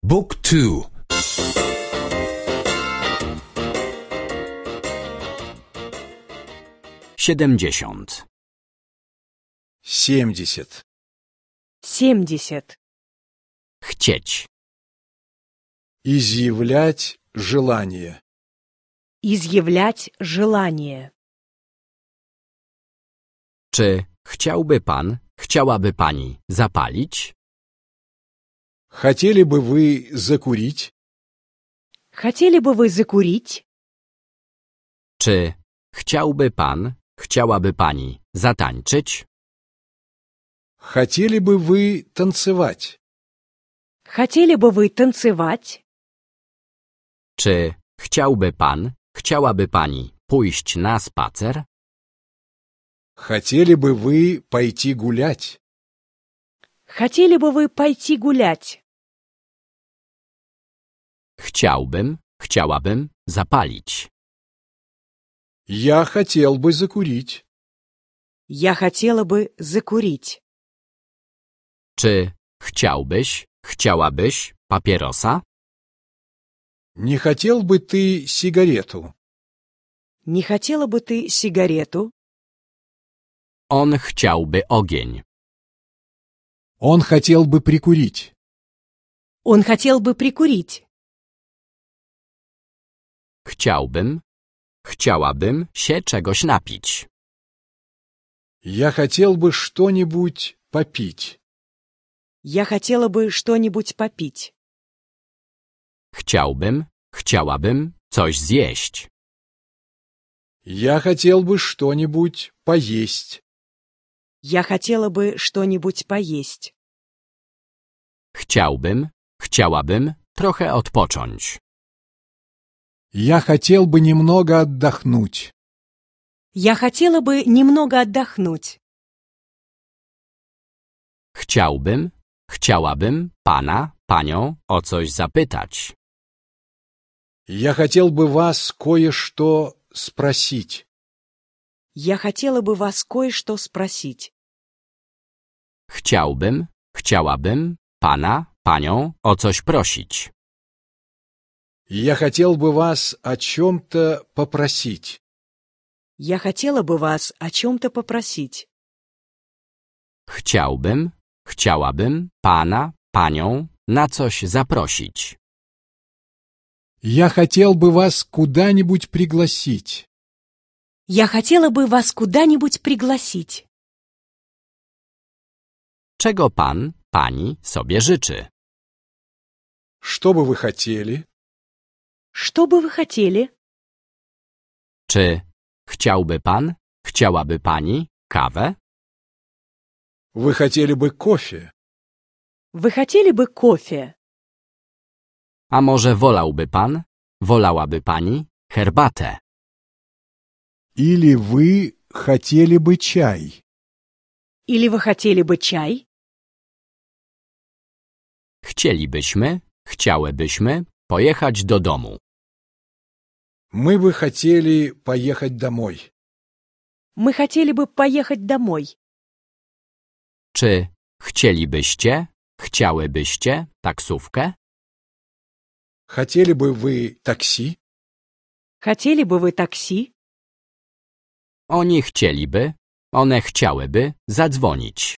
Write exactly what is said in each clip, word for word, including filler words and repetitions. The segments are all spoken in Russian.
Book two. Siedemdziesiąt. Семьдесят. Семьдесят. Chcieć. Изъявлять желание. Изъявлять желание. Czy chciałby pan, chciałaby pani zapalić? Хотели бы вы закурить? Хотели бы вы закурить? Czy chciałby pan, chciałaby pani zatańczyć? Хотели бы вы танцевать? Хотели бы вы танцевать? Czy chciałby pan, chciałaby pani pójść na spacer? Хотели бы вы пойти гулять? Хотели бы вы пойти гулять? Chciałbym, chciałabym zapalić. Я хотел бы закурить. Я хотела бы закурить. Czy chciałbyś, chciałabyś papierosa? Не хотел бы ты сигарету? Не хотела бы ты сигарету? On chciałby ogień. Он хотел бы прикурить. Он хотел бы прикурить. Chciałbym, chciałabym się czegoś napić. Я хотел бы что-нибудь попить. Я хотела бы что-нибудь попить. Chciałbym, chciałabym coś zjeść. Я хотел бы что-нибудь поесть. Я хотела бы что-нибудь поесть. Chciałbym, chciałabym trochę odpocząć. Я хотел бы немного отдохнуть. Я хотела бы немного отдохнуть. Chciałbym, chciałabym pana, panią o coś zapytać. Я хотел бы вас кое-что спросить. Я хотела бы вас кое-что спросить. Chciałbym, chciałabym pana, panią o coś prosić. Я хотел бы вас о чем-то попросить. Я хотела бы вас о чем-то попросить. Chciałbym, chciałabym pana, panią na coś zaprosić. Я хотел бы вас куда-нибудь пригласить. Я хотела бы вас куда-нибудь пригласить. Czego pan, pani sobie życzy? Что бы вы хотели? Что бы вы хотели? Czy chciałby pan, chciałaby pani kawę? Вы хотели бы кофе? Вы хотели бы кофе? A może wolałby pan, wolałaby pani herbatę? Или вы хотели бы чай? Или вы хотели бы чай? Chcielibyśmy, chciałybyśmy pojechać do domu. Мы бы хотели поехать домой. Мы хотели бы поехать домой. Czy chcielibyście, chciałybyście taksówkę? Хотели бы вы такси? Хотели бы вы такси? Oni chcieliby, one chciałyby zadzwonić.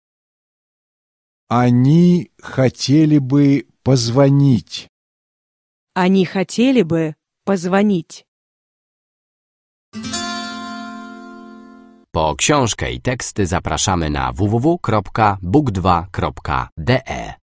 Они хотели бы позвонить. Они хотели бы позвонить. Po książkę i teksty zapraszamy na w w w kropka book dwa kropka d e.